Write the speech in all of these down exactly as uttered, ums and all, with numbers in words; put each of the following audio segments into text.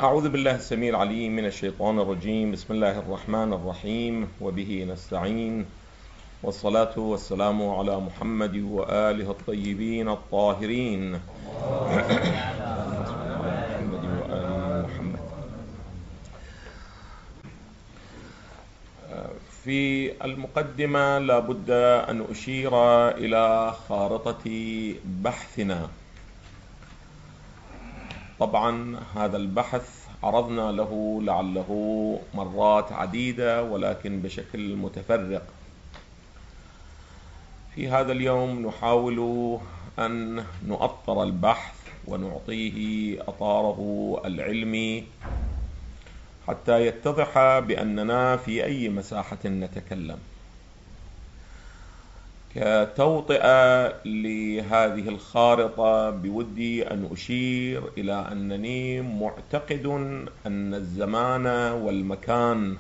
أعوذ بالله السميع العليم من الشيطان الرجيم. بسم الله الرحمن الرحيم، وبه نستعين، والصلاة والسلام على محمد وآله الطيبين الطاهرين. محمد وآل محمد. في المقدمة لا بد أن أشير إلى خارطة بحثنا. طبعا هذا البحث عرضنا له لعله مرات عديدة ولكن بشكل متفرق. في هذا اليوم نحاول أن نؤطر البحث ونعطيه أطاره العلمي حتى يتضح بأننا في أي مساحة نتكلم. كتوطئة لهذه الخارطة بودي أن أشير إلى أنني معتقد أن الزمان والمكان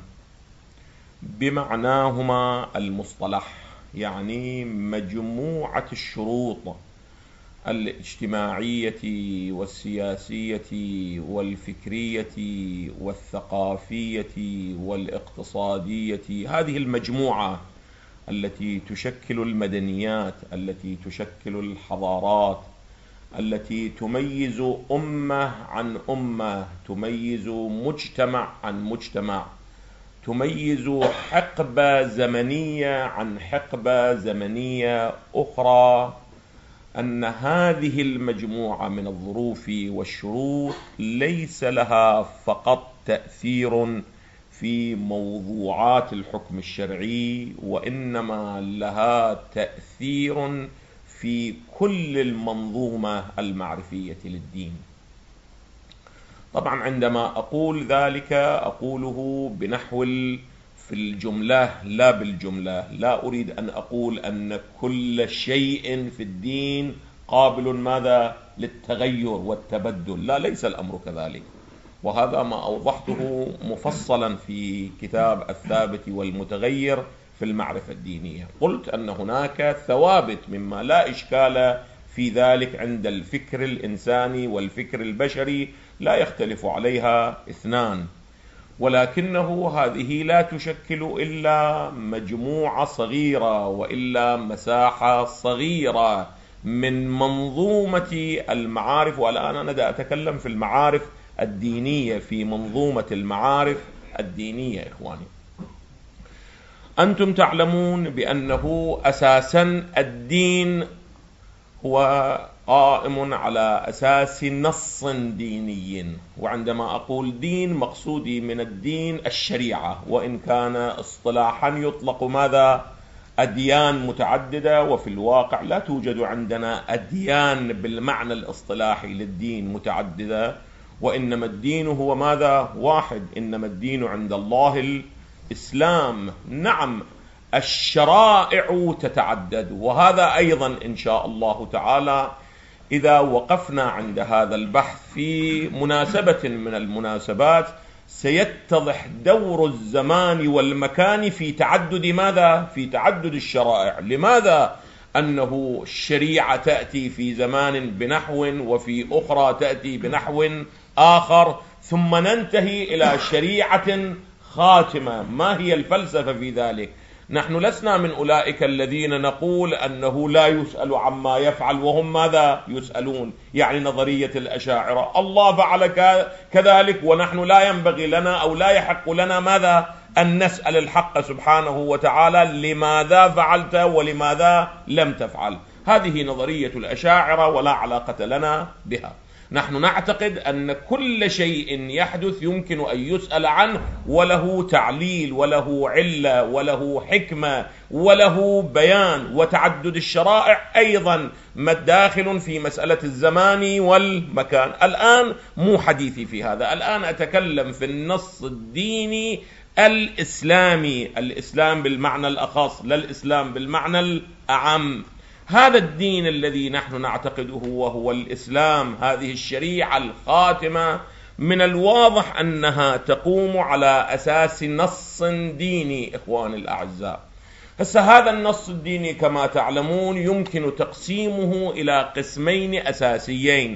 بمعناهما المصطلح، يعني مجموعة الشروط الاجتماعية والسياسية والفكرية والثقافية والاقتصادية، هذه المجموعة التي تشكل المدنيات، التي تشكل الحضارات، التي تميز أمة عن أمة، تميز مجتمع عن مجتمع، تميز حقبة زمنية عن حقبة زمنية أخرى. أن هذه المجموعة من الظروف والشروط ليس لها فقط تأثير في موضوعات الحكم الشرعي، وإنما لها تأثير في كل المنظومة المعرفية للدين. طبعا عندما أقول ذلك أقوله بنحو في الجملة لا بالجملة. لا أريد أن أقول أن كل شيء في الدين قابل ماذا للتغير والتبدل، لا، ليس الأمر كذلك، وهذا ما أوضحته مفصلا في كتاب الثابت والمتغير في المعرفة الدينية. قلت أن هناك ثوابت مما لا إشكال في ذلك عند الفكر الإنساني والفكر البشري، لا يختلف عليها اثنان، ولكنه هذه لا تشكل إلا مجموعة صغيرة وإلا مساحة صغيرة من منظومة المعارف. والآن أنا أتكلم في المعارف الدينية، في منظومة المعارف الدينية. إخواني، أنتم تعلمون بأنه أساسا الدين هو قائم على أساس نص ديني، وعندما أقول دين مقصودي من الدين الشريعة، وإن كان اصطلاحا يطلق ماذا أديان متعددة، وفي الواقع لا توجد عندنا أديان بالمعنى الاصطلاحي للدين متعددة، وإنما الدين هو ماذا واحد. إنما الدين عند الله الإسلام. نعم، الشرائع تتعدد، وهذا أيضا إن شاء الله تعالى إذا وقفنا عند هذا البحث في مناسبة من المناسبات سيتضح دور الزمان والمكان في تعدد ماذا؟ في تعدد الشرائع. لماذا؟ أنه الشريعة تأتي في زمان بنحو، وفي أخرى تأتي بنحو آخر، ثم ننتهي إلى شريعة خاتمة. ما هي الفلسفة في ذلك؟ نحن لسنا من أولئك الذين نقول أنه لا يسأل عما يفعل وهم ماذا يسألون، يعني نظرية الأشاعرة، الله فعل كذلك ونحن لا ينبغي لنا أو لا يحق لنا ماذا أن نسأل الحق سبحانه وتعالى لماذا فعلت ولماذا لم تفعل. هذه نظرية الأشاعرة ولا علاقة لنا بها. نحن نعتقد أن كل شيء يحدث يمكن أن يسأل عنه، وله تعليل وله علة وله حكمة وله بيان. وتعدد الشرائع أيضا داخل في مسألة الزمان والمكان. الآن مو حديثي في هذا، الآن أتكلم في النص الديني الإسلامي، الإسلام بالمعنى الأخص، لا الإسلام بالمعنى الأعم. هذا الدين الذي نحن نعتقده وهو الإسلام، هذه الشريعة الخاتمة، من الواضح أنها تقوم على أساس نص ديني. إخواني الأعزاء، هسه هذا النص الديني كما تعلمون يمكن تقسيمه إلى قسمين أساسيين.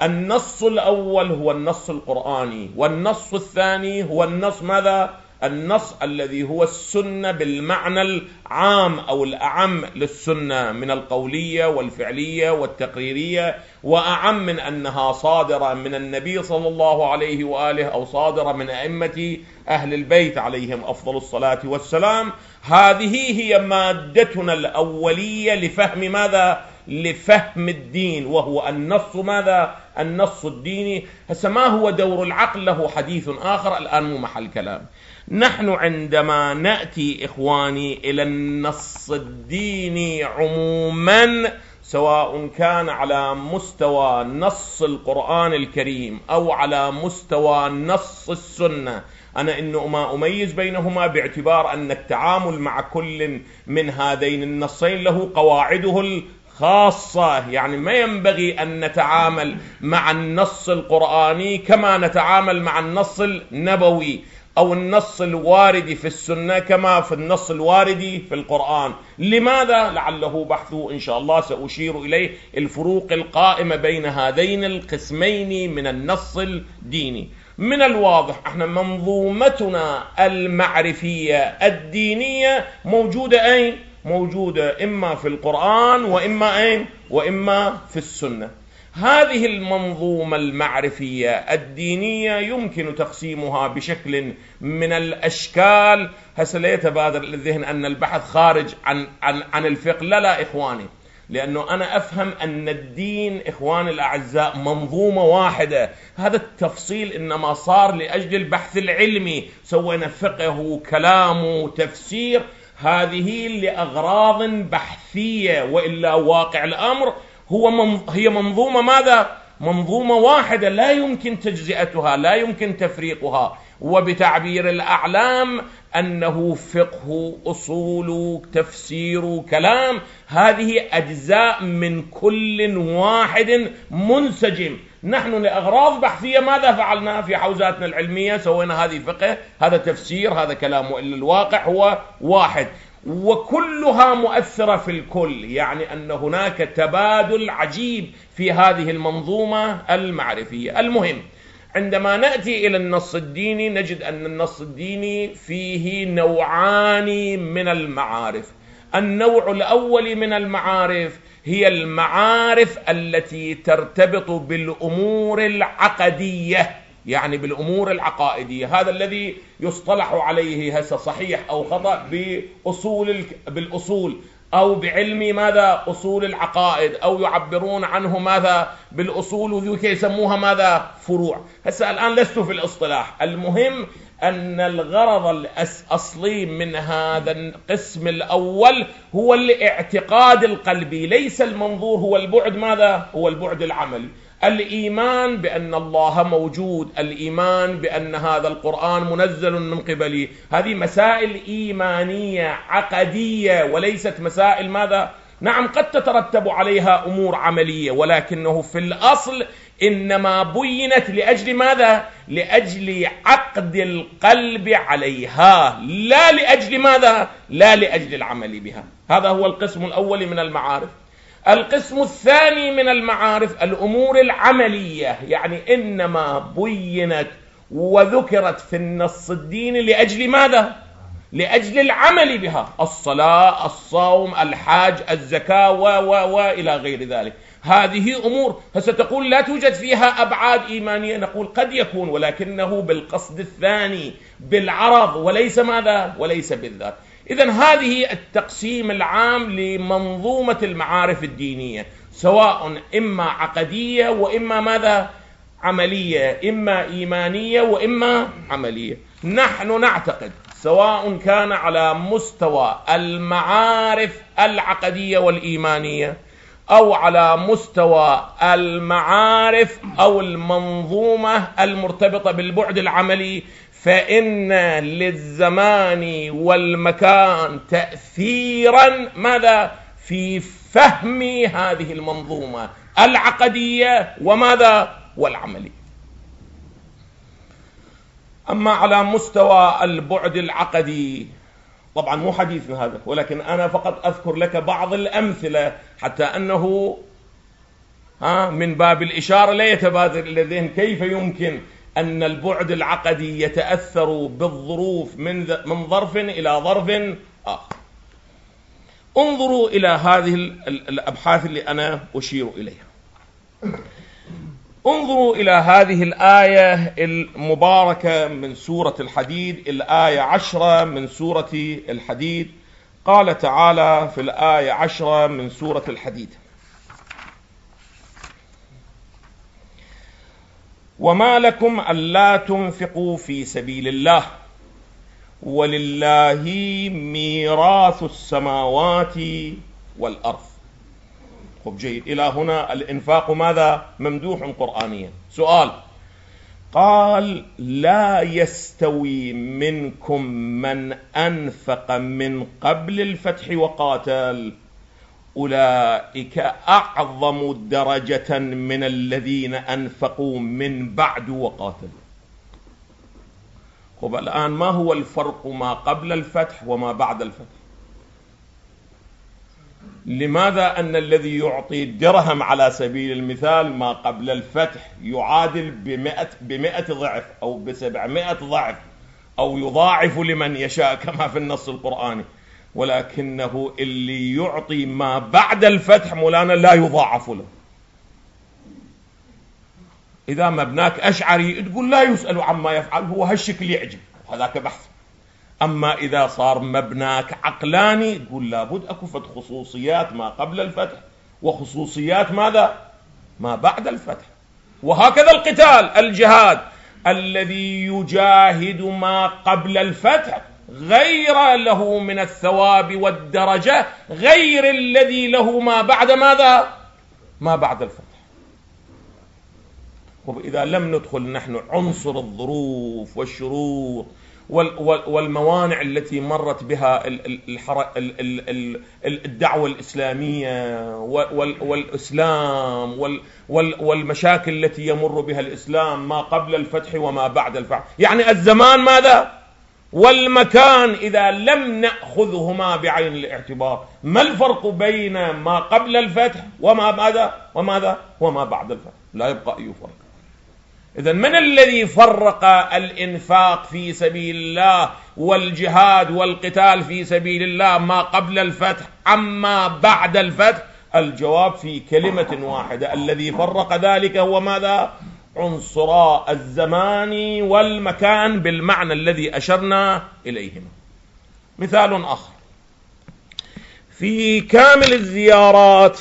النص الأول هو النص القرآني، والنص الثاني هو النص ماذا؟ النص الذي هو السنة بالمعنى العام أو الأعم للسنة من القولية والفعلية والتقريرية، وأعم من أنها صادرة من النبي صلى الله عليه وآله أو صادرة من أئمة أهل البيت عليهم أفضل الصلاة والسلام. هذه هي مادتنا الأولية لفهم ماذا؟ لفهم الدين، وهو النص ماذا؟ النص الديني. هسه ما هو دور العقل له حديث آخر، الآن مو محل كلام. نحن عندما نأتي إخواني إلى النص الديني عموما، سواء كان على مستوى نص القرآن الكريم أو على مستوى نص السنة، أنا إنه ما أميز بينهما باعتبار أن التعامل مع كل من هذين النصين له قواعده خاصة. يعني ما ينبغي أن نتعامل مع النص القرآني كما نتعامل مع النص النبوي أو النص الوارد في السنة كما في النص الوارد في القرآن. لماذا؟ لعله بحثه إن شاء الله سأشير إليه، الفروق القائمة بين هذين القسمين من النص الديني. من الواضح احنا منظومتنا المعرفية الدينية موجودة أين؟ موجودة إما في القرآن وإما أين؟ وإما في السنة. هذه المنظومة المعرفية الدينية يمكن تقسيمها بشكل من الأشكال. هسه لا يتبادر للذهن أن البحث خارج عن, عن, عن الفقه، لا لا إخواني، لأنه أنا أفهم أن الدين إخواني الأعزاء منظومة واحدة. هذا التفصيل إنما صار لأجل البحث العلمي، سوينا فقه كلام وتفسير، هذه لأغراض بحثية، وإلا واقع الأمر هو من هي منظومة ماذا؟ منظومة واحدة لا يمكن تجزئتها، لا يمكن تفريقها. وبتعبير الأعلام أنه فقه، أصول، تفسير، كلام، هذه أجزاء من كل واحد منسجم. نحن لأغراض بحثية ماذا فعلنا في حوزاتنا العلمية؟ سوينا هذه فقه، هذا تفسير، هذا كلام، وإلا الواقع هو واحد، وكلها مؤثرة في الكل. يعني أن هناك تبادل عجيب في هذه المنظومة المعرفية. المهم، عندما نأتي إلى النص الديني نجد أن النص الديني فيه نوعان من المعارف. النوع الأول من المعارف هي المعارف التي ترتبط بالأمور العقدية، يعني بالأمور العقائدية. هذا الذي يصطلح عليه هسه صحيح أو خطأ بأصول بالأصول أو بعلم ماذا؟ أصول العقائد، أو يعبرون عنه ماذا؟ بالأصول، وذوك يسموها ماذا؟ فروع. هسه الآن لست في الاصطلاح، المهم أن الغرض الأصلي من هذا القسم الأول هو الاعتقاد القلبي، ليس المنظور هو البعد ماذا؟ هو البعد العملي. الإيمان بأن الله موجود، الإيمان بأن هذا القرآن منزل من قبله، هذه مسائل إيمانية عقدية وليست مسائل ماذا؟ نعم قد تترتب عليها أمور عملية، ولكنه في الأصل إنما بينت لأجل ماذا؟ لأجل عقد القلب عليها، لا لأجل ماذا؟ لا لأجل العمل بها. هذا هو القسم الأول من المعارف. القسم الثاني من المعارف الأمور العملية، يعني إنما بينت وذكرت في النص الديني لأجل ماذا؟ لأجل العمل بها، الصلاة، الصوم، الحج، الزكاة و و وإلى غير ذلك. هذه أمور فستقول لا توجد فيها أبعاد إيمانية، نقول قد يكون، ولكنه بالقصد الثاني، بالعرض، وليس ماذا؟ وليس بالذات. إذن هذه التقسيم العام لمنظومة المعارف الدينية، سواء إما عقدية وإما ماذا؟ عملية، إما إيمانية وإما عملية. نحن نعتقد سواء كان على مستوى المعارف العقدية والإيمانية أو على مستوى المعارف أو المنظومة المرتبطة بالبعد العملي، فإن للزمان والمكان تأثيرا ماذا؟ في فهم هذه المنظومة العقدية وماذا؟ والعملية. أما على مستوى البعد العقدي، طبعا مو حديثنا هذا، ولكن أنا فقط أذكر لك بعض الأمثلة حتى أنه ها من باب الإشارة لا يتبادر إلى الذهن كيف يمكن أن البعد العقدي يتأثر بالظروف من من ظرف إلى ظرف آخر. انظروا إلى هذه الأبحاث اللي أنا أشير إليها. انظروا إلى هذه الآية المباركة من سورة الحديد، الآية عشرة من سورة الحديد. قال تعالى في الآية عشرة من سورة الحديد: وما لكم ألا تنفقوا في سبيل الله ولله ميراث السماوات والأرض. خب جيد، إلى هنا الإنفاق ماذا؟ ممدوح قرآنيا. سؤال: قال لا يستوي منكم من أنفق من قبل الفتح وقاتل أولئك أعظم درجة من الذين أنفقوا من بعد وقاتلوا. خب الآن ما هو الفرق ما قبل الفتح وما بعد الفتح؟ لماذا أن الذي يعطي درهم على سبيل المثال ما قبل الفتح يعادل بمئة, بمئة ضعف أو بسبعمائة ضعف أو يضاعف لمن يشاء كما في النص القرآني، ولكنه اللي يعطي ما بعد الفتح مولانا لا يضاعف له. إذا مبناك أشعري تقول لا يسأل عما يفعل، هو هالشكل يعجب، هذاك بحث. أما إذا صار مبناك عقلاني تقول لابد أكو فد خصوصيات ما قبل الفتح وخصوصيات ماذا؟ ما بعد الفتح. وهكذا القتال، الجهاد، الذي يجاهد ما قبل الفتح غير له من الثواب والدرجة غير الذي له ما بعد ماذا؟ ما بعد الفتح. وإذا لم ندخل نحن عنصر الظروف والشروط والموانع التي مرت بها الدعوة الإسلامية والإسلام والمشاكل التي يمر بها الإسلام ما قبل الفتح وما بعد الفتح، يعني الزمان ماذا؟ والمكان، إذا لم نأخذهما بعين الاعتبار، ما الفرق بين ما قبل الفتح وما ماذا وماذا وما بعد الفتح؟ لا يبقى أي فرق. إذن من الذي فرق الإنفاق في سبيل الله والجهاد والقتال في سبيل الله ما قبل الفتح عما بعد الفتح؟ الجواب في كلمة واحدة: الذي فرق ذلك هو ماذا؟ عنصرا الزمان والمكان بالمعنى الذي أشرنا إليهما. مثال آخر: في كامل الزيارات،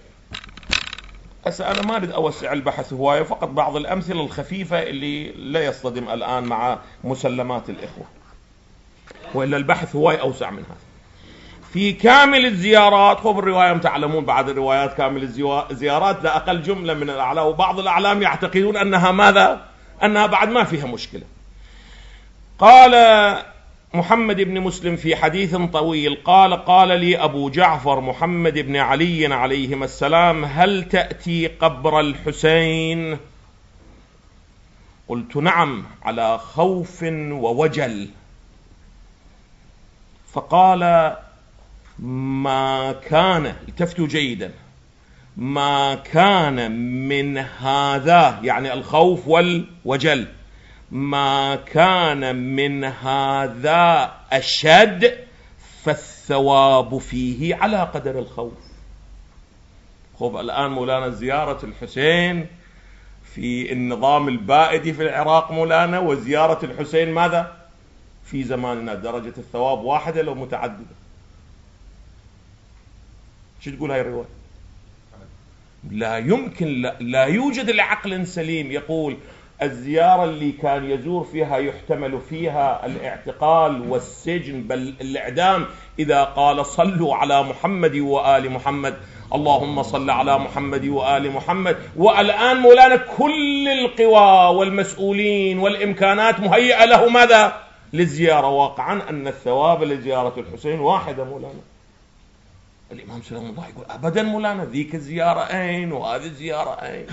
أنا ما أريد أوسع البحث هواية، فقط بعض الأمثلة الخفيفة اللي لا يصطدم الآن مع مسلمات الإخوة، وإلا البحث هواية أوسع من هذا. في كامل الزيارات، خب الرواية تعلمون بعض الروايات كامل الزيارات لا أقل جملة من الأعلام، وبعض الأعلام يعتقدون أنها ماذا؟ أنها بعد ما فيها مشكلة. قال محمد بن مسلم في حديث طويل: قال قال لي أبو جعفر محمد بن علي عليهما السلام: هل تأتي قبر الحسين؟ قلت: نعم، على خوف ووجل. فقال: ما كان، التفتوا جيدا، ما كان من هذا، يعني الخوف والوجل، ما كان من هذا أشد فالثواب فيه على قدر الخوف. خب الآن مولانا زيارة الحسين في النظام البائدي في العراق مولانا، وزيارة الحسين ماذا في زماننا، درجة الثواب واحدة لو متعددة؟ شو تقول هاي الرواية؟ لا يمكن، لا, لا يوجد العقل سليم يقول الزيارة اللي كان يزور فيها يحتمل فيها الاعتقال والسجن بل الإعدام إذا قال صلوا على محمد وآل محمد، اللهم صل على محمد وآل محمد. والآن مولانا كل القوى والمسؤولين والإمكانات مهيئة له ماذا؟ للزيارة، واقعا أن الثواب لزيارة الحسين واحدة مولانا. الإمام سلام الله يقول أبدا مولانا، ذيك الزيارة أين وهذه الزيارة أين؟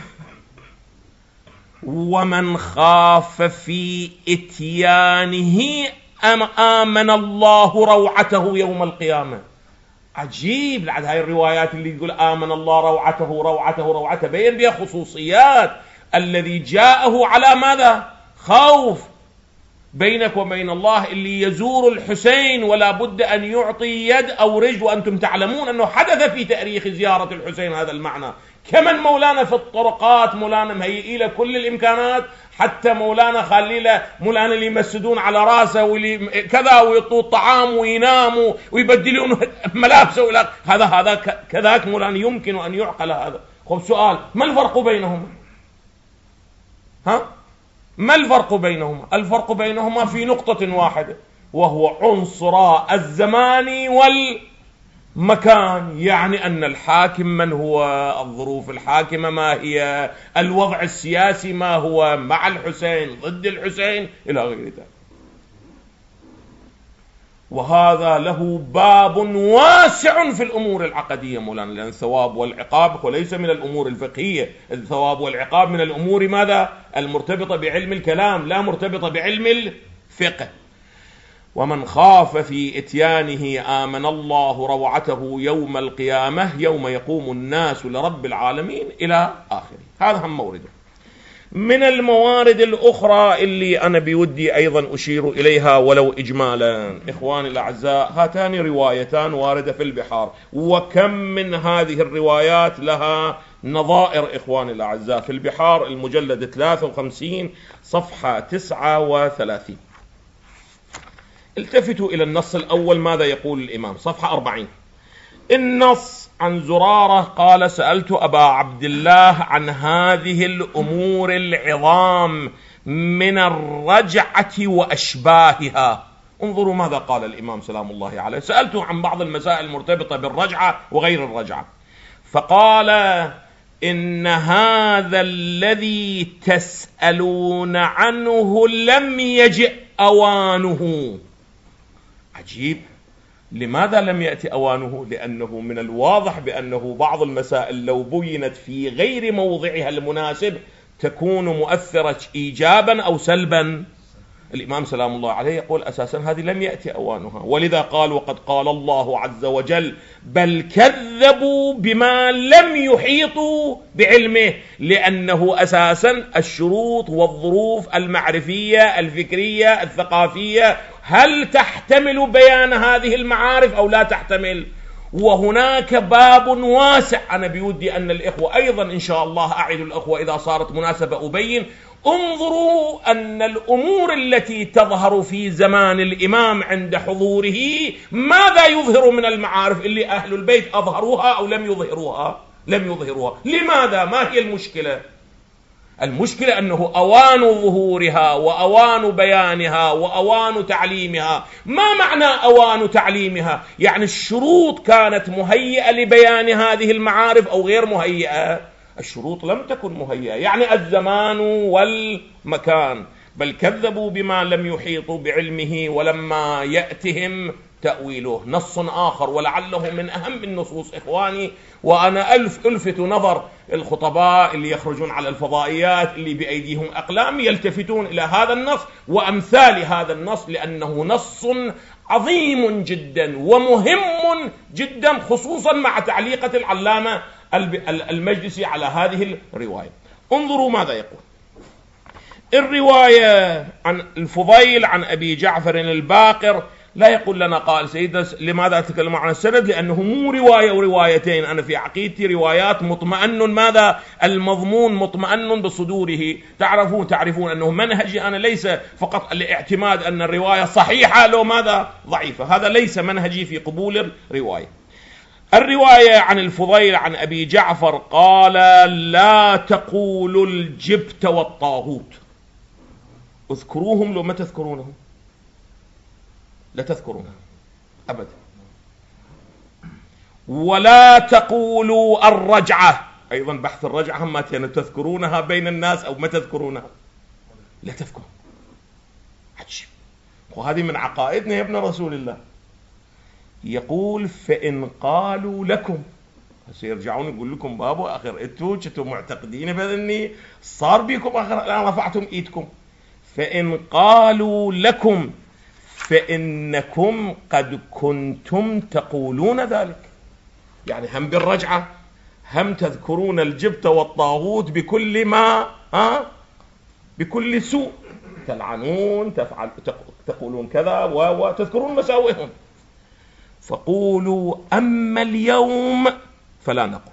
ومن خاف في إتيانه آمن الله روعته يوم القيامة. عجيب. لعد هاي الروايات اللي تقول آمن الله روعته روعته روعته بين بها خصوصيات الذي جاءه على ماذا؟ خوف. بينك وبين الله اللي يزور الحسين ولا بد أن يعطي يد أو رجل، وأنتم تعلمون أنه حدث في تاريخ زيارة الحسين هذا المعنى. كمن مولانا في الطرقات مولانا مهيئي له كل الإمكانات، حتى مولانا خليله مولانا اللي يمسدون على راسه واللي كذا ويطوا الطعام ويناموا ويبدلون ملابسه ولا هذا هذا كذاك مولانا يمكن أن يعقل هذا. خب سؤال، ما الفرق بينهما؟ ها؟ ما الفرق بينهما؟ الفرق بينهما في نقطة واحدة، وهو عنصر الزمان والمكان. يعني أن الحاكم من هو، الظروف الحاكمة ما هي، الوضع السياسي ما هو، مع الحسين ضد الحسين إلى غير ذلك. وهذا له باب واسع في الأمور العقدية مولانا، لأن الثواب والعقاب وليس من الأمور الفقهية. الثواب والعقاب من الأمور ماذا؟ المرتبطة بعلم الكلام، لا مرتبطة بعلم الفقه. ومن خاف في إتيانه آمن الله روعته يوم القيامة يوم يقوم الناس لرب العالمين إلى آخره. هذا هم مورده. من الموارد الأخرى اللي أنا بودي أيضا أشير إليها ولو إجمالا إخواني الأعزاء، هاتان روايتان واردة في البحار، وكم من هذه الروايات لها نظائر إخواني الأعزاء. في البحار المجلد ثلاثة وخمسين صفحة تسعة وثلاثين. التفتوا إلى النص الأول ماذا يقول الإمام، صفحة أربعين. النص عن زرارة قال: سألت أبا عبد الله عن هذه الأمور العظام من الرجعة وأشباهها. انظروا ماذا قال الإمام سلام الله عليه. سألته عن بعض المسائل المرتبطة بالرجعة وغير الرجعة، فقال: إن هذا الذي تسألون عنه لم يجئ أوانه. عجيب، لماذا لم يأتي أوانه؟ لأنه من الواضح بأنه بعض المسائل لو بينت في غير موضعها المناسب تكون مؤثرة إيجابا أو سلبا. الإمام سلام الله عليه يقول أساسا هذه لم يأتي أوانها، ولذا قال: وقد قال الله عز وجل: بل كذبوا بما لم يحيطوا بعلمه. لأنه أساسا الشروط والظروف المعرفية الفكرية الثقافية هل تحتمل بيان هذه المعارف أو لا تحتمل؟ وهناك باب واسع. أنا بودي أن الإخوة أيضا إن شاء الله أعد الأخوة إذا صارت مناسبة أبين. انظروا أن الأمور التي تظهر في زمان الإمام عند حضوره ماذا يظهر من المعارف اللي أهل البيت أظهروها أو لم يظهروها؟ لم يظهروها. لماذا؟ ما هي المشكلة؟ المشكلة أنه أوان ظهورها وأوان بيانها وأوان تعليمها. ما معنى أوان تعليمها؟ يعني الشروط كانت مهيئة لبيان هذه المعارف أو غير مهيئة؟ الشروط لم تكن مهيئة، يعني الزمان والمكان. بل كذبوا بما لم يحيطوا بعلمه ولما يأتهم تأويله. نص آخر ولعله من أهم النصوص إخواني، وأنا ألف ألفت نظر الخطباء اللي يخرجون على الفضائيات اللي بأيديهم أقلام يلتفتون إلى هذا النص وأمثال هذا النص، لأنه نص عظيم جدا ومهم جدا، خصوصا مع تعليقة العلامة المجلسي على هذه الرواية. انظروا ماذا يقول. الرواية عن الفضيل عن أبي جعفر الباقر لا يقول لنا قال سيدنا. لماذا أتكلم عن السند؟ لأنه مو رواية وروايتين. أنا في عقيدتي روايات مطمئن ماذا المضمون مطمئن بصدوره. تعرفون تعرفون أنه منهجي أنا ليس فقط الاعتماد أن الرواية صحيحة لو ماذا ضعيفة. هذا ليس منهجي في قبول الرواية. الرواية عن الفضيل عن أبي جعفر قال: لا تقولوا الجبت والطاغوت. اذكروهم لو ما تذكرونهم، لا تذكرونها أبدا. ولا تقولوا الرجعة، أيضا بحث الرجعة ما تذكرونها بين الناس أو ما تذكرونها، لا تذكرون. عجيب. وهذه من عقائدنا يا ابن رسول الله. يقول: فإن قالوا لكم، سيرجعون يقول لكم بابو آخر انتوا كنتوا معتقدين بأني صار بكم آخر الآن رفعتم إيدكم. فإن قالوا لكم فإنكم قد كنتم تقولون ذلك. يعني هم بالرجعة، هم تذكرون الجبت والطاغوت بكل ما ها بكل سوء، تلعنون، تفعل، تقولون كذا وتذكرون مساوئهم. فقولوا أما اليوم فلا نقول.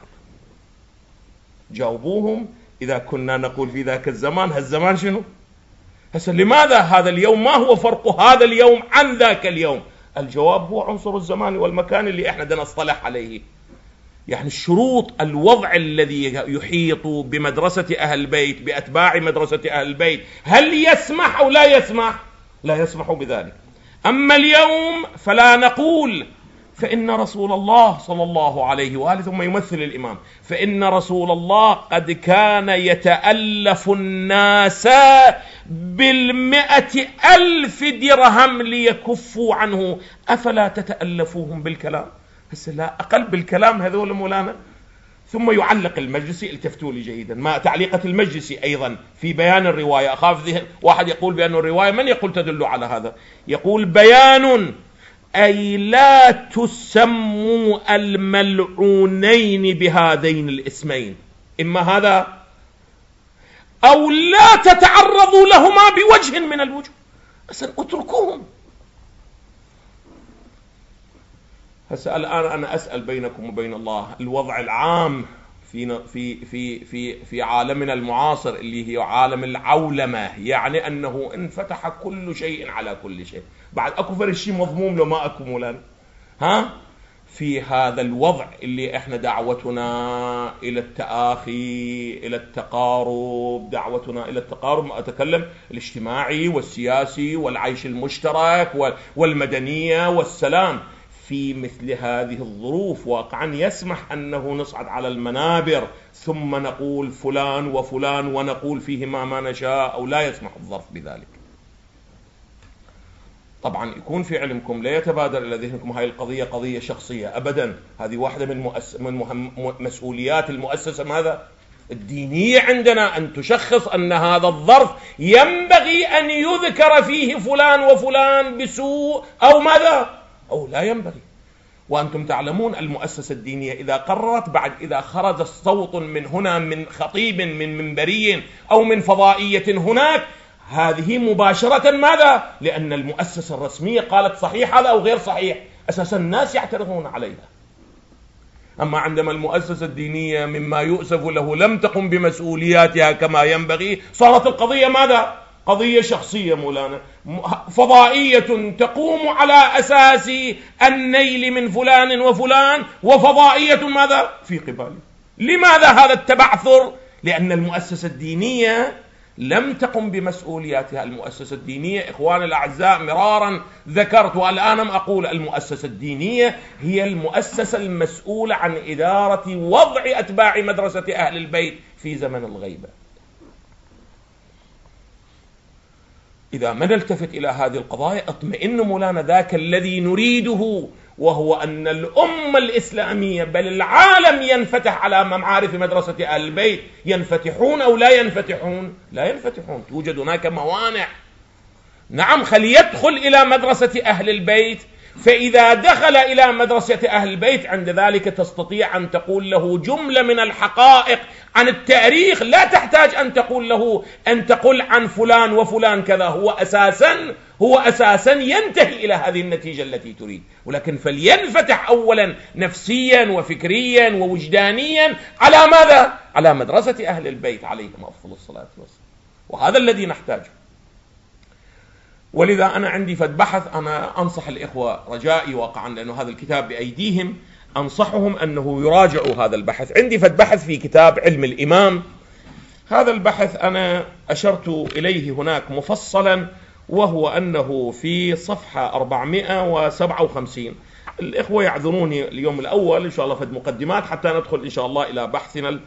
جاوبوهم إذا كنا نقول في ذاك الزمان، هالزمان شنو؟ هسه لماذا هذا اليوم؟ ما هو فرق هذا اليوم عن ذاك اليوم؟ الجواب هو عنصر الزمان والمكان اللي احنا بدنا نصطلح عليه. يعني الشروط، الوضع الذي يحيط بمدرسة أهل البيت، بأتباع مدرسة أهل البيت، هل يسمح أو لا يسمح؟ لا يسمح بذلك. أما اليوم فلا نقول، فإن رسول الله صلى الله عليه وآله، ثم يمثل الإمام، فإن رسول الله قد كان يتألف الناس بالمئة ألف درهم ليكفوا عنه، أفلا تتألفوهم بالكلام؟ هسه لا أقل بالكلام هذول مولانا. ثم يعلق المجلسي، التفتوا لي جيدا ما تعليقة المجلسي أيضا في بيان الرواية. أخاف ذهن واحد يقول بأن الرواية، من يقول تدل على هذا؟ يقول بيان أي لا تسموا الملعونين بهذين الاسمين، إما هذا أو لا تتعرضوا لهما بوجه من الوجوه، أصلا اتركوهم. هسه الآن أنا أسأل بينكم وبين الله، الوضع العام في في في في في عالمنا المعاصر اللي هي عالم العولمة، يعني أنه انفتح كل شيء على كل شيء، بعد أكو فرق شيء مضموم لو ما أكو مولانا. ها في هذا الوضع اللي احنا دعوتنا إلى التآخي، إلى التقارب، دعوتنا إلى التقارب، ما أتكلم الاجتماعي والسياسي والعيش المشترك والمدنية والسلام. في مثل هذه الظروف واقعا يسمح أنه نصعد على المنابر ثم نقول فلان وفلان ونقول فيهما ما نشاء، أو لا يسمح الظرف بذلك؟ طبعا يكون في علمكم، لا يتبادر إلى ذهنكم هاي القضية قضية شخصية أبدا. هذه واحدة من, مؤس... من مهم... مسؤوليات المؤسسة ماذا؟ الدينية عندنا، أن تشخص أن هذا الظرف ينبغي أن يذكر فيه فلان وفلان بسوء أو ماذا أو لا ينبغي. وأنتم تعلمون المؤسسة الدينية إذا قررت، بعد إذا خرج صوت من هنا من خطيب من منبري أو من فضائية هناك، هذه مباشرة ماذا؟ لأن المؤسسة الرسمية قالت صحيح هذا أو غير صحيح، أساسا الناس يعترضون عليها. أما عندما المؤسسة الدينية مما يؤسف له لم تقم بمسؤولياتها كما ينبغي، صارت القضية ماذا؟ قضية شخصية مولانا، فضائية تقوم على أساس النيل من فلان وفلان، وفضائية ماذا؟ في قباله. لماذا هذا التبعثر؟ لأن المؤسسة الدينية لم تقم بمسؤولياتها. المؤسسة الدينية إخواني الأعزاء مرارا ذكرت والآن أقول، المؤسسة الدينية هي المؤسسة المسؤولة عن إدارة وضع أتباع مدرسة أهل البيت في زمن الغيبة. إذا ما نلتفت إلى هذه القضايا اطمئن مولانا، ذاك الذي نريده، وهو أن الأمة الإسلامية بل العالم ينفتح على معارف مدرسة أهل البيت. ينفتحون أو لا ينفتحون؟ لا ينفتحون، توجد هناك موانع. نعم، خليدخل إلى مدرسة أهل البيت، فإذا دخل إلى مدرسة أهل البيت عند ذلك تستطيع أن تقول له جملة من الحقائق عن التاريخ، لا تحتاج أن تقول له أن تقول عن فلان وفلان كذا. هو أساسا هو أساسا ينتهي إلى هذه النتيجة التي تريد، ولكن فلينفتح أولا نفسيا وفكريا ووجدانيا على ماذا؟ على مدرسة أهل البيت عليهم أفضل الصلاة والسلام، وهذا الذي نحتاجه. ولذا أنا عندي فد بحث، أنا أنصح الإخوة رجائي واقعا، لأنه هذا الكتاب بأيديهم، أنصحهم أنه يراجعوا هذا البحث. عندي فد بحث في كتاب علم الإمام، هذا البحث أنا أشرت إليه هناك مفصلا، وهو أنه في صفحة أربعمائة وسبعة وخمسين. الإخوة يعذروني اليوم الأول إن شاء الله فد مقدمات حتى ندخل إن شاء الله إلى بحثنا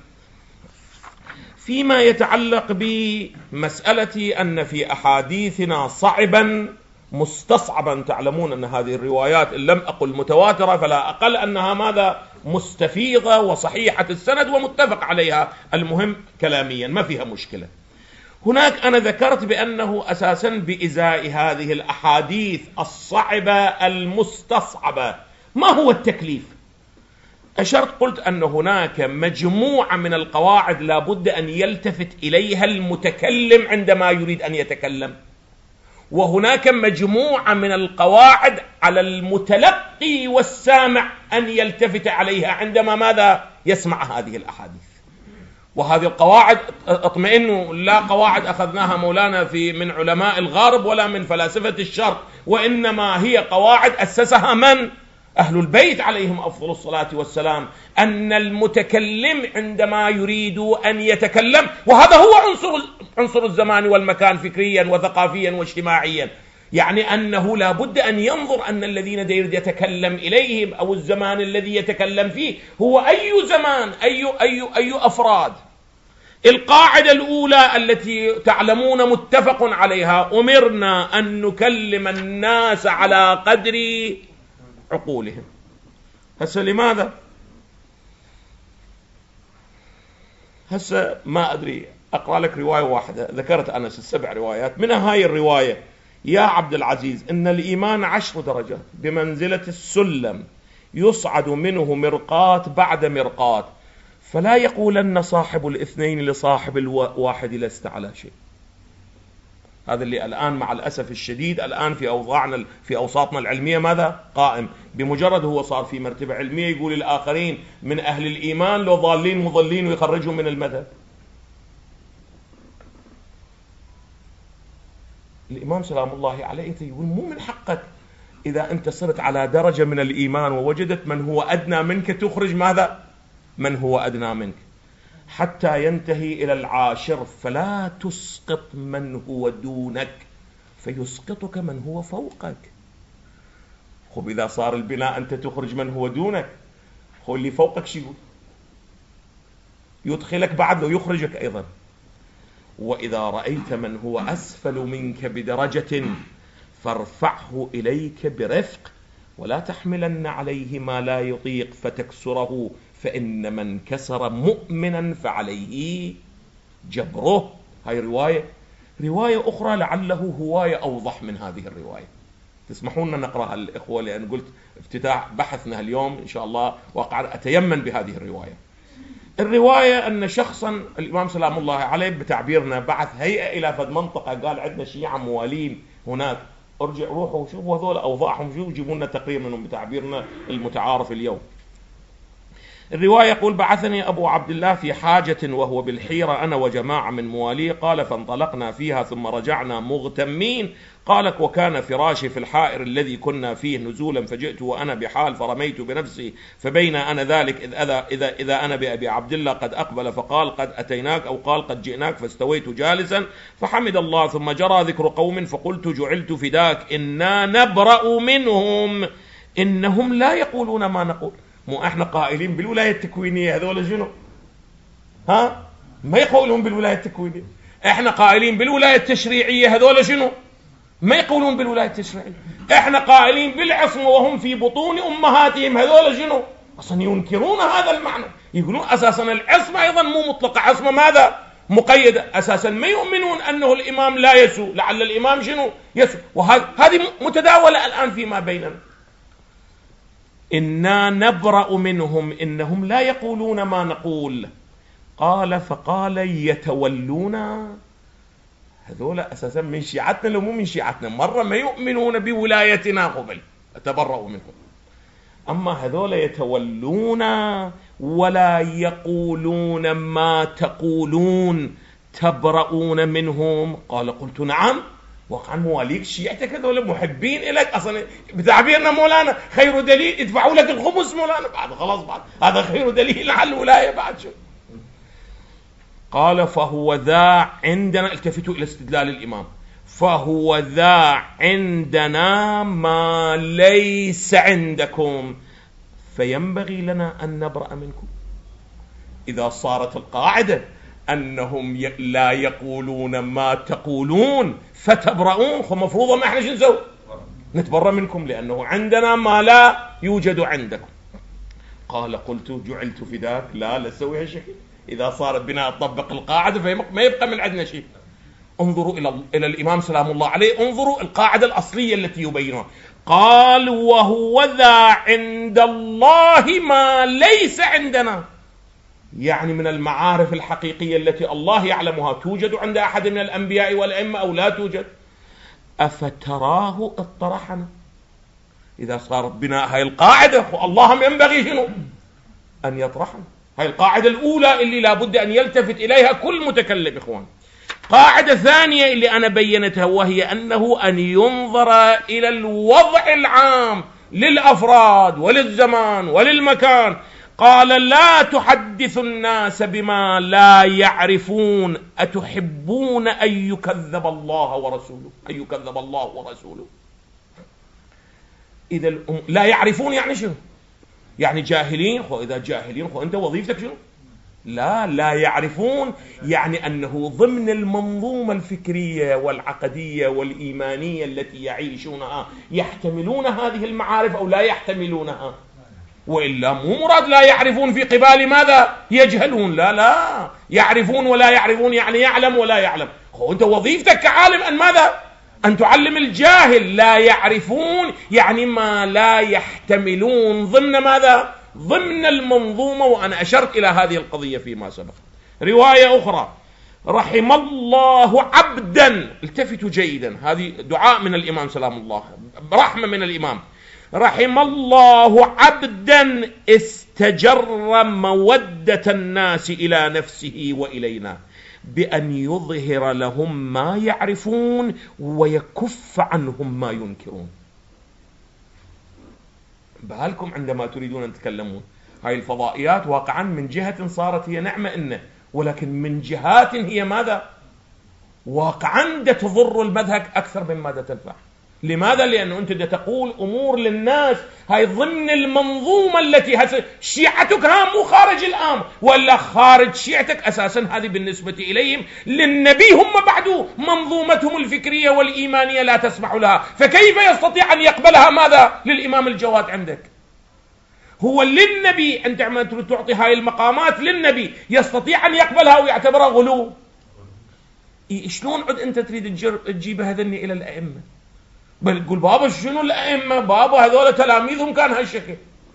فيما يتعلق بمسألة أن في أحاديثنا صعبا مستصعبا. تعلمون أن هذه الروايات إن لم أقل متواترة فلا أقل أنها ماذا؟ مستفيضة وصحيحة السند ومتفق عليها، المهم كلاميا ما فيها مشكلة. هناك أنا ذكرت بأنه أساسا بإزاء هذه الأحاديث الصعبة المستصعبة ما هو التكليف؟ أشرت قلت أن هناك مجموعة من القواعد لا بد أن يلتفت إليها المتكلم عندما يريد أن يتكلم، وهناك مجموعة من القواعد على المتلقي والسامع أن يلتفت عليها عندما ماذا يسمع هذه الأحاديث. وهذه القواعد اطمئنوا لا قواعد أخذناها مولانا في من علماء الغرب ولا من فلاسفة الشرق، وإنما هي قواعد أسسها من؟ أهل البيت عليهم أفضل الصلاة والسلام، أن المتكلم عندما يريد أن يتكلم، وهذا هو عنصر عنصر الزمان والمكان فكريا وثقافيا واجتماعيا، يعني أنه لا بد أن ينظر أن الذين يريد يتكلم إليهم أو الزمان الذي يتكلم فيه هو أي زمان، أي أي أي أفراد. القاعدة الأولى التي تعلمون متفق عليها: أمرنا أن نكلم الناس على قدر عقولهم. هسه لماذا؟ هسه ما أدري، أقرأ لك رواية واحدة ذكرت أنس السبع روايات، منها هاي الرواية: يا عبد العزيز إن الإيمان عشر درجات بمنزلة السلم يصعد منه مرقات بعد مرقات، فلا يقولن صاحب الاثنين لصاحب الواحد لست على شيء. هذا اللي الآن مع الأسف الشديد الآن في أوضاعنا في أوساطنا العلمية ماذا قائم؟ بمجرد هو صار في مرتبة علمية يقول الآخرين من أهل الإيمان لو ضالين مضلين ويخرجوا من المذهب. الإمام سلام الله عليه أنت يقول مو من حقك إذا أنت صرت على درجة من الإيمان ووجدت من هو أدنى منك تخرج ماذا؟ من هو أدنى منك، حتى ينتهي إلى العاشر: فلا تسقط من هو دونك فيسقطك من هو فوقك. خب إذا صار البناء أنت تخرج من هو دونك، خو اللي فوقك شو يقول؟ يدخلك بعد لو يخرجك أيضا. وإذا رأيت من هو أسفل منك بدرجة فارفعه إليك برفق ولا تحملن عليه ما لا يطيق فتكسره، فإن من كسر مؤمنا فعليه جبره. هاي رواية. رواية أخرى لعله هواية أوضح من هذه الرواية، تسمحون نقرأها الإخوة لأن قلت افتتاح بحثنا اليوم إن شاء الله وقع أتيمن بهذه الرواية. الرواية أن شخصا الإمام سلام الله عليه بتعبيرنا بعث هيئة إلى فد منطقة، قال عندنا شيعة موالين هناك، ارجع روحوا وشوفوا هذول أوضاعهم شو، جيبوا لنا تقرير منهم بتعبيرنا المتعارف اليوم. الرواية يقول: بعثني أبو عبد الله في حاجة وهو بالحيرة أنا وجماعة من مواليه، قال فانطلقنا فيها ثم رجعنا مغتمين. قالك وكان فراشي في الحائر الذي كنا فيه نزولا، فجئت وأنا بحال فرميت بنفسي، فبين أنا ذلك إذ أذا إذا إذا أنا بأبي عبد الله قد أقبل فقال قد أتيناك أو قال قد جئناك، فاستويت جالسا فحمد الله ثم جرى ذكر قوم فقلت جعلت فداك إنا نبرأ منهم إنهم لا يقولون ما نقول. مو احنا قائلين بالولاية التكوينية، هذول شنو؟ ها؟ ما يقولون بالولاية التكوينية. احنا قائلين بالولاية التشريعية، هذول شنو؟ ما يقولون بالولاية التشريعية. احنا قائلين بالعصمة وهم في بطون امهاتهم، هذول شنو؟ اصلا ينكرون هذا المعنى، يقولون اساسا العصمة ايضا مو مطلقة، عصمة ماذا؟ مقيدة. اساسا ما يؤمنون انه الامام لا يسوء، لعل الامام شنو؟ يسوء. وهذه متداولة الان فيما بيننا. إنا نبرأ منهم إنهم لا يقولون ما نقول. قال فقال يتولون، هذول أساسا من شيعتنا لو مو من شيعتنا، مرة ما يؤمنون بولايتنا قبل أتبرأوا منهم، أما هذول يتولون ولا يقولون ما تقولون تبرؤون منهم. قال قلت نعم، وقعا مواليك شيعتك هذول محبين إليك، أصلا بتعبيرنا مولانا خير دليل يدفعوا لك الخمس مولانا بعد خلاص، بعد هذا خير دليل على الولاية بعد شو. قال فهو ذا عندنا، التفتوا إلى استدلال الإمام، فهو ذا عندنا ما ليس عندكم، فينبغي لنا أن نبرأ منكم. إذا صارت القاعدة أنهم لا يقولون ما تقولون فتبرؤون، فمفروض ما احنا شو نسوي؟ نتبرأ منكم لأنه عندنا ما لا يوجد عندكم. قال قلت جعلت فداك، لا لا تسوي هالشيء. إذا صارت بنا أطبق القاعدة فما يبقى من عندنا شيء. انظروا إلى إلى الإمام سلام الله عليه، انظروا القاعدة الأصلية التي يبينها. قال وهو ذا عند الله ما ليس عندنا، يعني من المعارف الحقيقية التي الله يعلمها توجد عند أحد من الأنبياء والأئمة أو لا توجد. أفتراه اطرحنا. إذا صارت بناء هاي القاعدة، اللهم ينبغي شنو؟ أن يطرحنا. هاي القاعدة الأولى اللي لابد أن يلتفت إليها كل متكلم إخوان. قاعدة ثانية اللي أنا بينتها، وهي أنه أن ينظر إلى الوضع العام للأفراد وللزمان وللمكان. قال لا تحدث الناس بما لا يعرفون أتحبون أن يكذب الله ورسوله، أن يكذب الله ورسوله. إذا لا يعرفون يعني شنو؟ يعني جاهلين. خو إذا جاهلين خو أنت وظيفتك شنو؟ لا لا يعرفون، يعني أنه ضمن المنظومة الفكرية والعقدية والإيمانية التي يعيشونها يحتملون هذه المعارف أو لا يحتملونها. وإلا مو مراد لا يعرفون في قبال ماذا؟ يجهلون. لا لا، يعرفون ولا يعرفون يعني يعلم ولا يعلم. خو أنت وظيفتك كعالم أن ماذا؟ أن تعلم الجاهل. لا يعرفون يعني ما لا يحتملون ضمن ماذا؟ ضمن المنظومة. وأنا أشرت إلى هذه القضية فيما سبق. رواية أخرى، رحم الله عبدا، التفتوا جيدا، هذه دعاء من الإمام سلام الله، رحمة من الإمام. رحم الله عبدا استجر مودة الناس إلى نفسه وإلينا بأن يظهر لهم ما يعرفون ويكف عنهم ما ينكرون. بالكم عندما تريدون أن تتكلمون هاي الفضائيات واقعا من جهة صارت هي نعمة إنه، ولكن من جهات هي ماذا؟ واقعا دا تضر المذهب أكثر مما دا تنفع. لماذا؟ لأنه أنت دا تقول أمور للناس هاي ضمن المنظومة التي هس... شيعتك ها مو خارج الآن ولا خارج شيعتك أساسا، هذه بالنسبة إليهم للنبي هم بعد منظومتهم الفكرية والإيمانية لا تسمح لها، فكيف يستطيع أن يقبلها ماذا؟ للإمام الجواد عندك هو للنبي. أنت عم تعطي هاي المقامات للنبي، يستطيع أن يقبلها ويعتبرها غلو. إيه شلون عد أنت تريد تجيب هذني إلى الأئمة؟ بل تقول بابا شنو الأئمة؟ بابا هذول تلاميذهم كان هالشكل.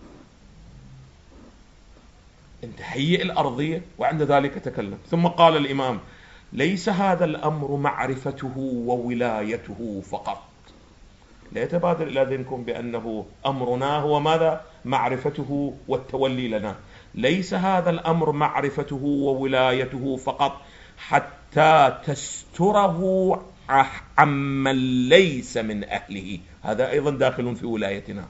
انت هيئ الأرضية وعند ذلك تكلم. ثم قال الإمام ليس هذا الأمر معرفته وولايته فقط. لا يتبادر إلى ذهنكم بأنه أمرنا هو ماذا؟ معرفته والتولي لنا. ليس هذا الأمر معرفته وولايته فقط حتى تستره عمن ليس من أهله، هذا أيضا داخل في ولايتنا.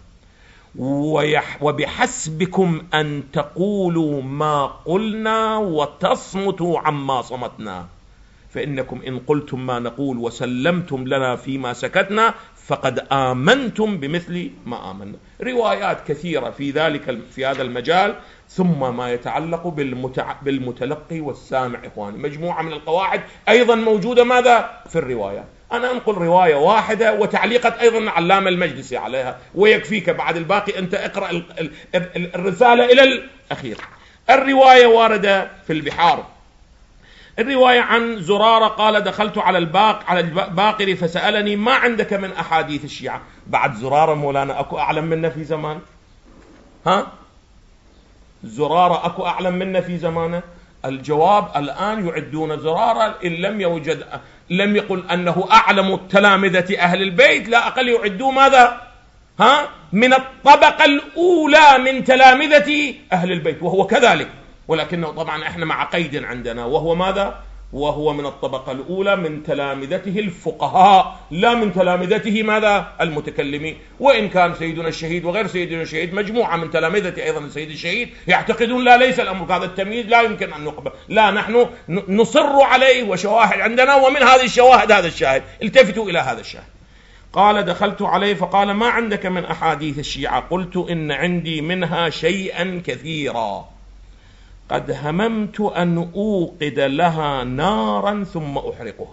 وبحسبكم أن تقولوا ما قلنا وتصمتوا عما صمتنا، فإنكم إن قلتم ما نقول وسلمتم لنا فيما سكتنا فقد آمنتم بمثل ما آمنا. روايات كثيرة في ذلك في هذا المجال. ثم ما يتعلق بالمتع... بالمتلقي والسامع إخواني، مجموعة من القواعد أيضا موجودة ماذا؟ في الروايات. أنا أنقل رواية واحدة وتعليقت أيضا علامة المجلسي عليها ويكفيك، بعد الباقي أنت اقرأ ال... ال... الرسالة إلى الأخير. الرواية واردة في البحار. الرواية عن زرارة قال دخلت على الباق على الباقري فسألني ما عندك من أحاديث الشيعة. بعد زرارة مولانا أكو أعلم منا في زمان؟ ها؟ زرارة أكو أعلم منا في زمانه؟ الجواب الآن يعدون زرارة إن لم يوجد لم يقل أنه أعلم تلامذة أهل البيت، لا أقل يعدوا ماذا؟ ها؟ من الطبقة الأولى من تلامذة أهل البيت، وهو كذلك، ولكنه طبعا احنا مع قيد عندنا، وهو ماذا؟ وهو من الطبقة الأولى من تلامذته الفقهاء، لا من تلامذته ماذا؟ المتكلمين. وإن كان سيدنا الشهيد وغير سيدنا الشهيد مجموعة من تلامذته أيضا السيد الشهيد يعتقدون لا ليس الأمر هذا التمييز لا يمكن أن نقبل، لا نحن نصر عليه وشواهد عندنا، ومن هذه الشواهد هذا الشاهد. التفتوا إلى هذا الشاهد. قال دخلت عليه فقال ما عندك من أحاديث الشيعة؟ قلت إن عندي منها شيئا كثيرا قد هممت أن أوقد لها نارا ثم أحرقها.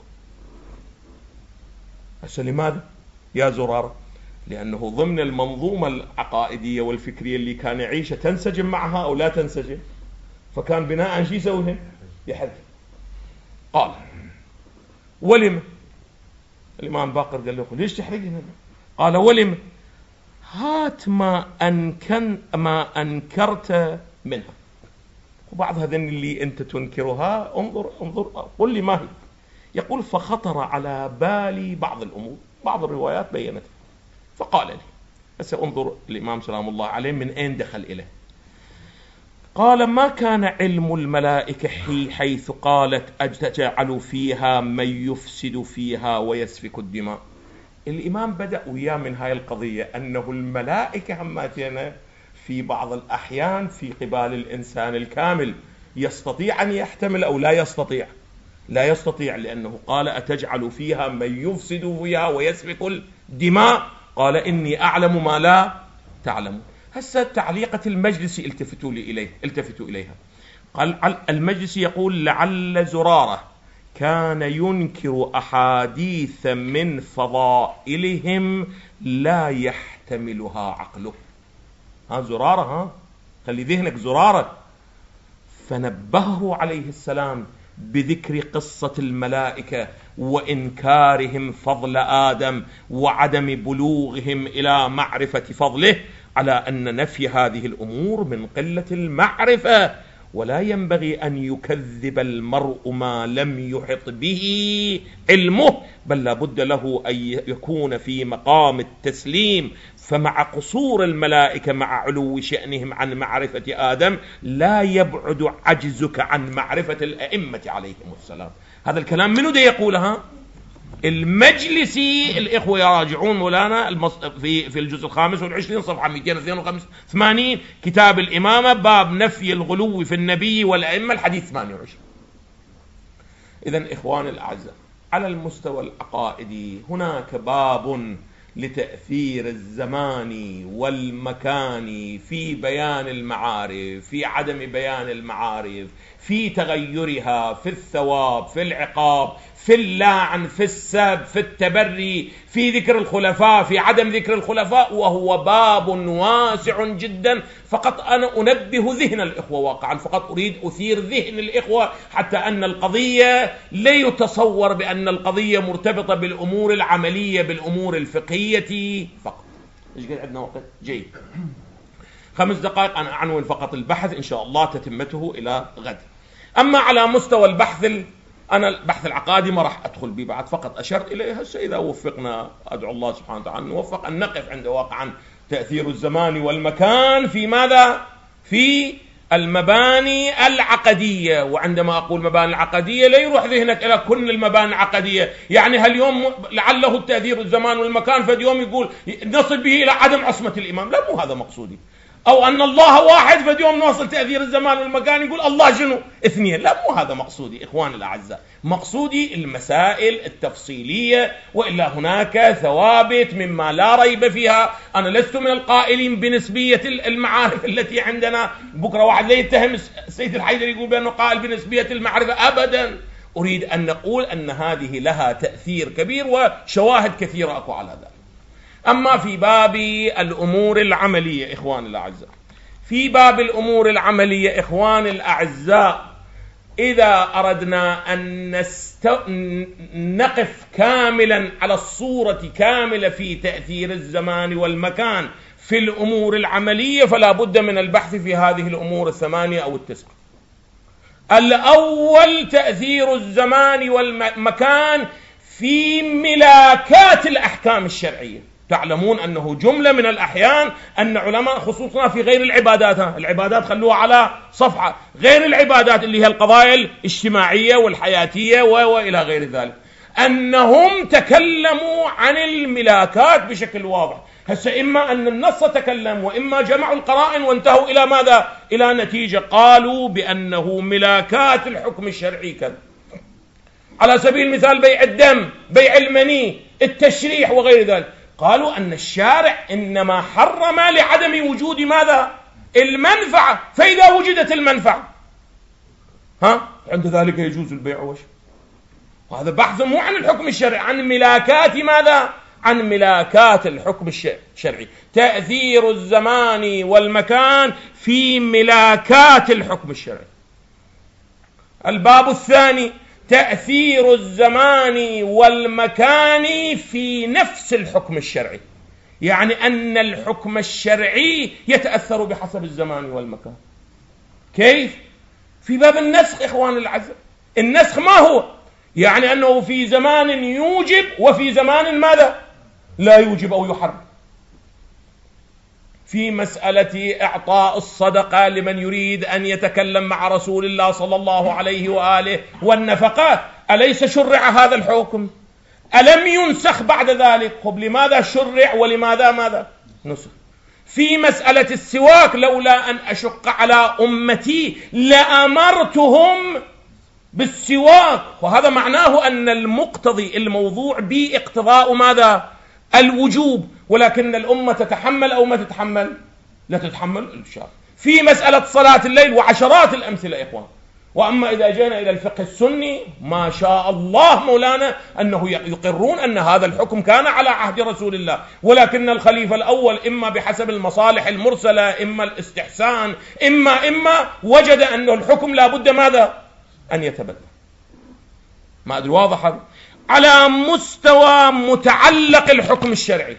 هسه لماذا يا زرارة؟ لأنه ضمن المنظومة العقائدية والفكرية اللي كان يعيشها تنسجم معها أو لا تنسجم، فكان بناء شي يسويها؟ يحرق. قال ولم؟ الإمام باقر قال له ليش تحرقها؟ قال ولم؟ هات ما أنكن ما أنكرت منها، وبعض هذين اللي أنت تنكرها انظر انظر قل لي ما هي. يقول فخطر على بالي بعض الأمور، بعض الروايات بينتها، فقال لي، بس انظر الإمام سلام الله عليه من أين دخل إليه. قال ما كان علم الملائكة حيث قالت أتجعل فيها من يفسد فيها ويسفك الدماء. الإمام بدأ وياه من هاي القضية أنه الملائكة هماتنا في بعض الأحيان في قبال الإنسان الكامل يستطيع أن يحتمل أو لا يستطيع، لا يستطيع، لأنه قال أتجعل فيها من يفسد فيها ويسفك الدماء، قال إني أعلم ما لا تعلم. هسه تعليقة المجلس التفتوا لي إليه التفتوا إليها. قال المجلس يقول لعل زرارة كان ينكر أحاديث من فضائلهم لا يحتملها عقله. ها زرارة، ها خلي ذهنك زرارة. فنبهه عليه السلام بذكر قصة الملائكة وإنكارهم فضل آدم وعدم بلوغهم إلى معرفة فضله، على أن نفي هذه الأمور من قلة المعرفة، ولا ينبغي أن يكذب المرء ما لم يحط به علمه، بل لا بد له أن يكون في مقام التسليم. فمع قصور الملائكة مع علو شأنهم عن معرفة آدم لا يبعد عجزك عن معرفة الأئمة عليهم السلام. هذا الكلام منو دا يقولها؟ المجلسي. الإخوة يراجعون مولانا في في الجزء الخامس والعشرين صفحة مئتين واثنين وثمانين كتاب الإمامة باب نفي الغلو في النبي والأئمة الحديث ثمانية وعشرين. إذن إخواني الأعزاء، على المستوى العقائدي هناك باب لتأثير الزمان والمكان في بيان المعارف، في عدم بيان المعارف، في تغيرها، في الثواب، في العقاب، في اللعن، في السب، في التبري، في ذكر الخلفاء، في عدم ذكر الخلفاء، وهو باب واسع جدا. فقط أنا أنبه ذهن الإخوة واقعا، فقط أريد أثير ذهن الإخوة حتى أن القضية لا يتصور بأن القضية مرتبطة بالأمور العملية بالأمور الفقهية فقط. إيش قد عندنا وقت؟ جيد، خمس دقائق أنا أعنون فقط البحث، إن شاء الله تتمته إلى غد. أما على مستوى البحث، أنا البحث العقادي ما راح أدخل به بعد، فقط أشرت إليه. هسه إذا وفقنا أدعو الله سبحانه وتعالى نوفق أن نقف عند واقعا تأثير الزمان والمكان في ماذا؟ في المباني العقدية. وعندما أقول مباني العقدية لا يروح ذهنك إلى كل المباني العقدية، يعني هاليوم لعله التأثير الزمان والمكان فاليوم يقول نصل به إلى عدم عصمة الإمام، لا مو هذا مقصودي. أو أن الله واحد فاليوم نوصل تأثير الزمان والمكان يقول الله شنو؟ اثنين، لا مو هذا مقصودي إخواني الأعزاء. مقصودي المسائل التفصيلية، وإلا هناك ثوابت مما لا ريب فيها. أنا لست من القائلين بنسبية المعارف التي عندنا. بكرة واحد لا يتهم السيد الحيدري يقول بأنه قائل بنسبية المعرفة، أبدا. أريد أن نقول أن هذه لها تأثير كبير وشواهد كثيرة أكو على ذلك. أما في باب الأمور العملية إخواني الأعزاء، في باب الأمور العملية إخواني الأعزاء، إذا أردنا أن نست... نقف كاملا على الصورة كاملة في تأثير الزمان والمكان في الأمور العملية، فلا بد من البحث في هذه الأمور الثمانية أو التسعة. الأول تأثير الزمان والمكان في ملاكات الأحكام الشرعية. تعلمون أنه جملة من الأحيان أن علماء خصوصا في غير العبادات، العبادات خلوها على صفحة، غير العبادات اللي هي القضايا الاجتماعية والحياتية وإلى غير ذلك، أنهم تكلموا عن الملاكات بشكل واضح. هسه إما أن النص تكلم وإما جمعوا القرائن وانتهوا إلى ماذا؟ إلى نتيجة قالوا بأنه ملاكات الحكم الشرعي كذا. على سبيل المثال بيع الدم، بيع المني، التشريح وغير ذلك. قالوا أن الشارع إنما حرم لعدم وجود ماذا؟ المنفعة، فإذا وجدت المنفعة ها عند ذلك يجوز البيع والشراء. وهذا بحث مو عن الحكم الشرعي، عن ملاكات ماذا؟ عن ملاكات الحكم الشرعي. تأثير الزمان والمكان في ملاكات الحكم الشرعي. الباب الثاني تأثير الزمان والمكان في نفس الحكم الشرعي. يعني أن الحكم الشرعي يتأثر بحسب الزمان والمكان. كيف؟ في باب النسخ إخوان الأعزاء، النسخ ما هو؟ يعني أنه في زمان يوجب وفي زمان ماذا؟ لا يوجب أو يحرم. في مسألة إعطاء الصدقة لمن يريد أن يتكلم مع رسول الله صلى الله عليه وآله والنفقات، أليس شرع هذا الحكم؟ ألم ينسخ بعد ذلك؟ خب لماذا شرع ولماذا ماذا نسخ؟ في مسألة السواك، لولا أن أشق على أمتي لأمرتهم بالسواك، وهذا معناه أن المقتضي الموضوع باقتضاء ماذا؟ الوجوب، ولكن الأمة تتحمل أو ما تتحمل؟ لا تتحمل الشرع. في مسألة صلاة الليل وعشرات الأمثلة إخوان. وأما إذا جينا إلى الفقه السني ما شاء الله مولانا أنه يقرون أن هذا الحكم كان على عهد رسول الله، ولكن الخليفة الأول إما بحسب المصالح المرسلة، إما الاستحسان، إما إما وجد أن الحكم لا بد ماذا؟ أن يتبدل. ما أدري واضح هذا؟ على مستوى متعلق الحكم الشرعي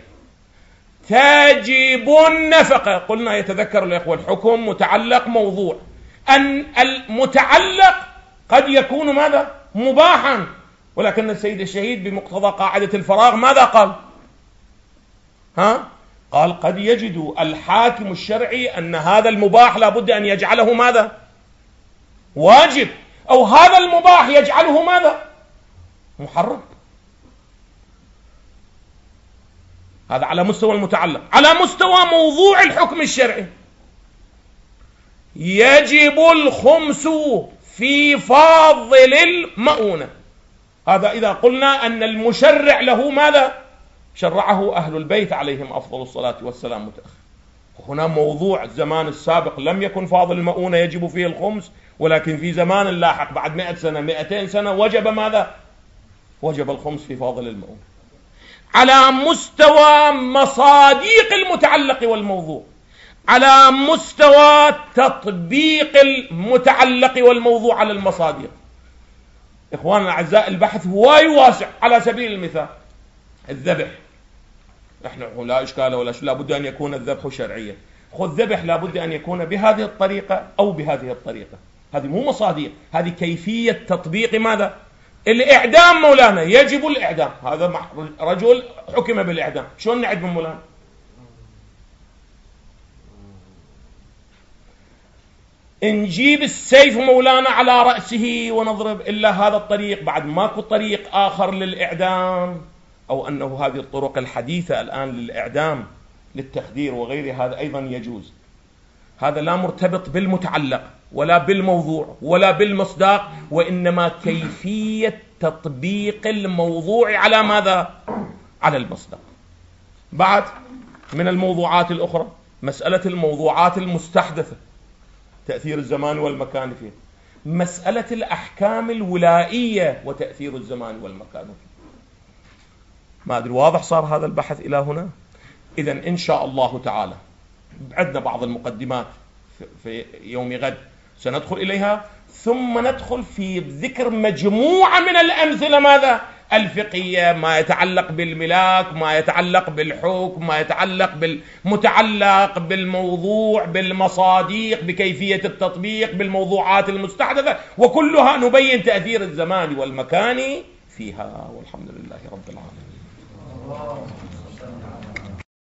تجب النفقة. قلنا يتذكر الإخوة الحكم متعلق موضوع، أن المتعلق قد يكون ماذا؟ مباحا، ولكن السيد الشهيد بمقتضى قاعدة الفراغ ماذا قال؟ ها؟ قال قد يجد الحاكم الشرعي أن هذا المباح لا بد أن يجعله ماذا؟ واجب، أو هذا المباح يجعله ماذا؟ محرم. هذا على مستوى المتعلق. على مستوى موضوع الحكم الشرعي يجب الخمس في فاضل المؤونة. هذا إذا قلنا أن المشرع له ماذا؟ شرعه أهل البيت عليهم أفضل الصلاة والسلام متأخر. هنا موضوع الزمان السابق لم يكن فاضل المؤونة يجب فيه الخمس، ولكن في زمان لاحق بعد مئة سنة مئتين سنة وجب ماذا؟ وجب الخمس في فاضل المؤونة. على مستوى مصاديق المتعلق والموضوع، على مستوى تطبيق المتعلق والموضوع على المصادر. إخواننا الأعزاء البحث هواي واسع. على سبيل المثال الذبح، نحن لا إشكال ولا شيء، لا بد أن يكون الذبح شرعيا. خذ ذبح لا بد أن يكون بهذه الطريقة أو بهذه الطريقة. هذه مو مصادر، هذه كيفية تطبيق ماذا؟ الإعدام مولانا، يجب الإعدام. هذا رجل حكم بالإعدام، شلون نعدم مولانا؟ نجيب السيف مولانا على رأسه ونضرب، إلا هذا الطريق، بعد ماكو طريق آخر للإعدام، أو أنه هذه الطرق الحديثة الآن للإعدام للتخدير وغيره، هذا أيضا يجوز. هذا لا مرتبط بالمتعلق ولا بالموضوع ولا بالمصداق، وإنما كيفية تطبيق الموضوع على ماذا؟ على المصداق. بعد من الموضوعات الأخرى مسألة الموضوعات المستحدثة، تأثير الزمان والمكان فيه، مسألة الأحكام الولائية وتأثير الزمان والمكان فيه. ما أدري واضح صار هذا البحث إلى هنا؟ إذن إن شاء الله تعالى عندنا بعض المقدمات في يوم غد سندخل إليها، ثم ندخل في ذكر مجموعة من الأمثلة ماذا؟ الفقهية، ما يتعلق بالملاك، ما يتعلق بالحكم، ما يتعلق بالمتعلق بالموضوع، بالمصاديق، بكيفية التطبيق، بالموضوعات المستحدثة، وكلها نبين تأثير الزمان والمكان فيها. والحمد لله رب العالمين.